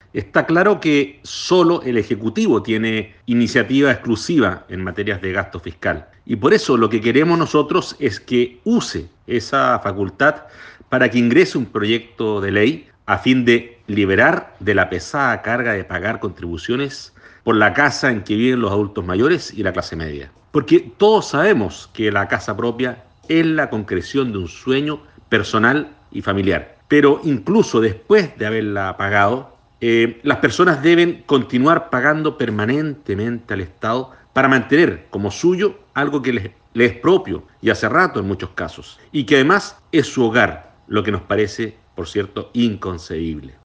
Está claro que solo el Ejecutivo tiene iniciativa exclusiva en materias de gasto fiscal. Y por eso lo que queremos nosotros es que use esa facultad para que ingrese un proyecto de ley a fin de liberar de la pesada carga de pagar contribuciones por la casa en que viven los adultos mayores y la clase media. Porque todos sabemos que la casa propia es la concreción de un sueño personal y familiar. Pero incluso después de haberla pagado, las personas deben continuar pagando permanentemente al Estado para mantener como suyo algo que les es propio y hace rato en muchos casos, y que además es su hogar, lo que nos parece, por cierto, inconcebible.